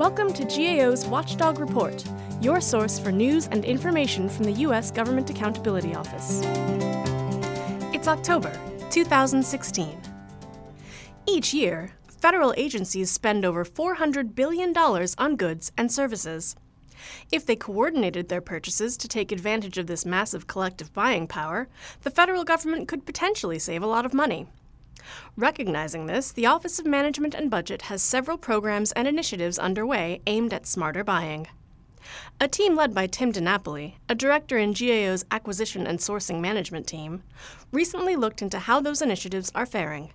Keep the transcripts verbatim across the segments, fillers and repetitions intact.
Welcome to G A O's Watchdog Report, your source for news and information from the U S Government Accountability Office. It's October two thousand sixteen. Each year, federal agencies spend over four hundred billion dollars on goods and services. If they coordinated their purchases to take advantage of this massive collective buying power, the federal government could potentially save a lot of money. Recognizing this, the Office of Management and Budget has several programs and initiatives underway aimed at smarter buying. A team led by Tim DiNapoli, a director in G A O's Acquisition and Sourcing Management team, recently looked into how those initiatives are faring.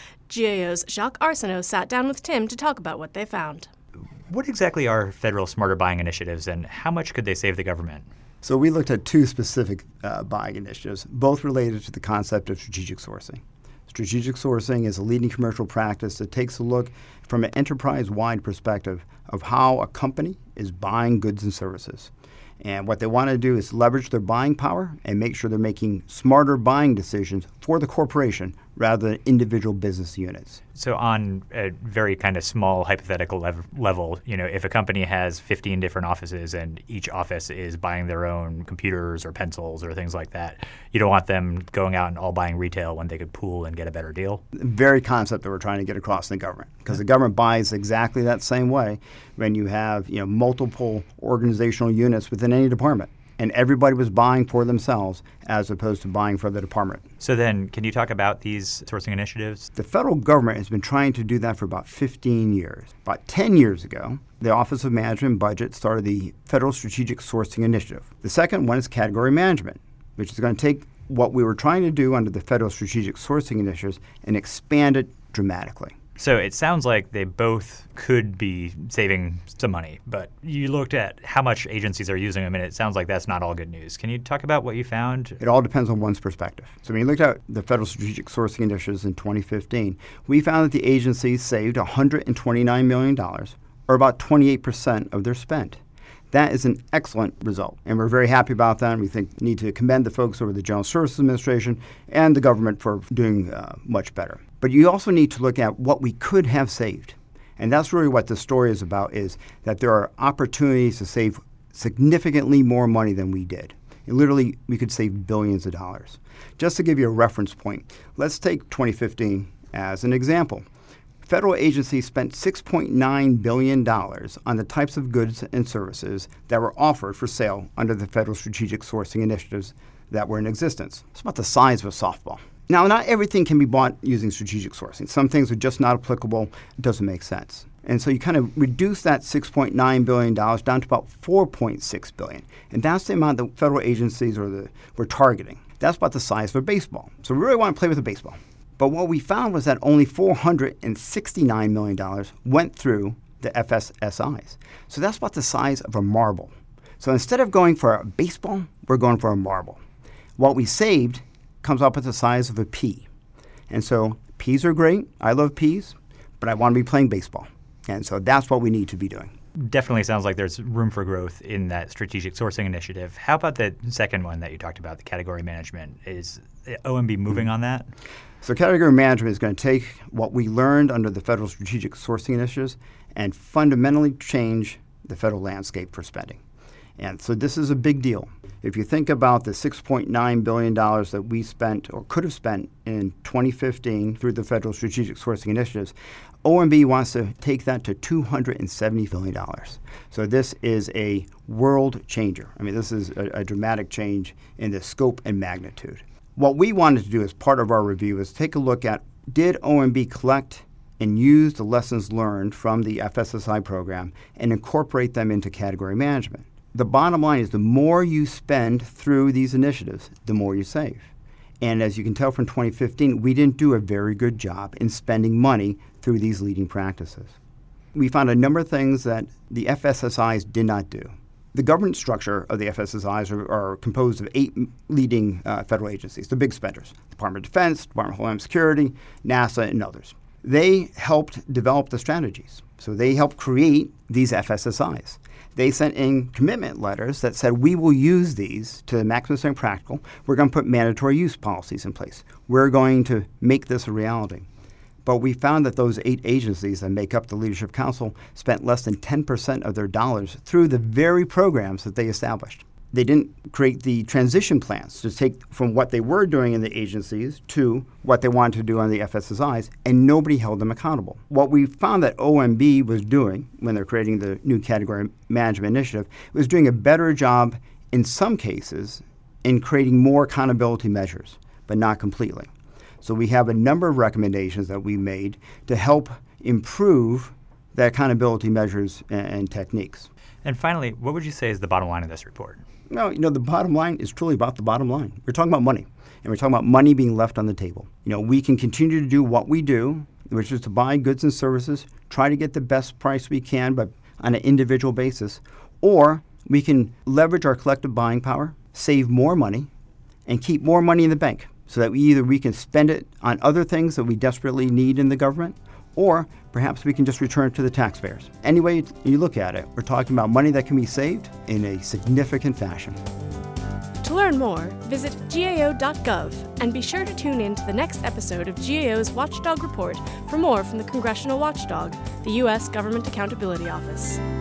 G A O's Jacques Arsenault sat down with Tim to talk about what they found. What exactly are federal smarter buying initiatives, and how much could they save the government? So we looked at two specific uh, buying initiatives, both related to the concept of strategic sourcing. Strategic sourcing is a leading commercial practice that takes a look from an enterprise-wide perspective of how a company is buying goods and services. And what they want to do is leverage their buying power and make sure they're making smarter buying decisions for the corporation rather than individual business units. So on a very kind of small hypothetical lev- level, you know, if a company has fifteen different offices and each office is buying their own computers or pencils or things like that, you don't want them going out and all buying retail when they could pool and get a better deal? The very concept that we're trying to get across in the government, because the government buys exactly that same way when you have, you know, multiple organizational units within any department. And everybody was buying for themselves as opposed to buying for the department. So then, can you talk about these sourcing initiatives? The federal government has been trying to do that for about fifteen years. About ten years ago, the Office of Management and Budget started the Federal Strategic Sourcing Initiative. The second one is category management, which is going to take what we were trying to do under the Federal Strategic Sourcing Initiatives and expand it dramatically. So it sounds like they both could be saving some money, but you looked at how much agencies are using them, and it sounds like that's not all good news. Can you talk about what you found? It all depends on one's perspective. So when you looked at the Federal Strategic Sourcing Initiatives in twenty fifteen, we found that the agencies saved one hundred twenty-nine million dollars, or about twenty-eight percent of their spend. That is an excellent result, and we're very happy about that. And we think need to commend the folks over the General Services Administration and the government for doing uh, much better. But you also need to look at what we could have saved. And that's really what the story is about, is that there are opportunities to save significantly more money than we did. And literally, we could save billions of dollars. Just to give you a reference point, let's take twenty fifteen as an example. Federal agencies spent six point nine billion dollars on the types of goods and services that were offered for sale under the Federal Strategic Sourcing Initiatives that were in existence. It's about the size of a softball. Now, not everything can be bought using strategic sourcing. Some things are just not applicable. It doesn't make sense. And so you kind of reduce that six point nine billion dollars down to about four point six billion dollars. And that's the amount that federal agencies or the, were targeting. That's about the size of a baseball. So we really want to play with a baseball. But what we found was that only four hundred sixty-nine million dollars went through the F S S Is. So that's about the size of a marble. So instead of going for a baseball, we're going for a marble. What we saved comes up with the size of a pea. And so peas are great. I love peas, but I want to be playing baseball. And so that's what we need to be doing. Definitely sounds like there's room for growth in that strategic sourcing initiative. How about the second one that you talked about, the category management? Is O M B moving mm-hmm. on that? So category management is going to take what we learned under the Federal Strategic Sourcing Initiatives and fundamentally change the federal landscape for spending. And so this is a big deal. If you think about the six point nine billion dollars that we spent or could have spent in twenty fifteen through the Federal Strategic Sourcing Initiatives, O M B wants to take that to two hundred seventy billion dollars. So this is a world changer. I mean, this is a, a dramatic change in the scope and magnitude. What we wanted to do as part of our review is take a look at, did O M B collect and use the lessons learned from the F S S I program and incorporate them into category management? The bottom line is the more you spend through these initiatives, the more you save. And as you can tell from twenty fifteen, we didn't do a very good job in spending money through these leading practices. We found a number of things that the F S S Is did not do. The governance structure of the F S S Is are, are composed of eight leading uh, federal agencies, the big spenders: Department of Defense, Department of Homeland Security, NASA, and others. They helped develop the strategies. So they helped create these F S S Is. They sent in commitment letters that said, we will use these to the maximum extent practical. We're going to put mandatory use policies in place. We're going to make this a reality. But we found that those eight agencies that make up the Leadership Council spent less than ten percent of their dollars through the very programs that they established. They didn't create the transition plans to take from what they were doing in the agencies to what they wanted to do on the F S S Is, and nobody held them accountable. What we found that O M B was doing when they're creating the new category management initiative was doing a better job in some cases in creating more accountability measures, but not completely. So we have a number of recommendations that we made to help improve the accountability measures and, and techniques. And finally, what would you say is the bottom line of this report? No, you know, the bottom line is truly about the bottom line. We're talking about money, and we're talking about money being left on the table. You know, we can continue to do what we do, which is to buy goods and services, try to get the best price we can, but on an individual basis, or we can leverage our collective buying power, save more money, and keep more money in the bank so that we either we can spend it on other things that we desperately need in the government, or perhaps we can just return it to the taxpayers. Any way you look at it, we're talking about money that can be saved in a significant fashion. To learn more, visit G A O dot gov and be sure to tune in to the next episode of G A O's Watchdog Report for more from the Congressional Watchdog, the U S Government Accountability Office.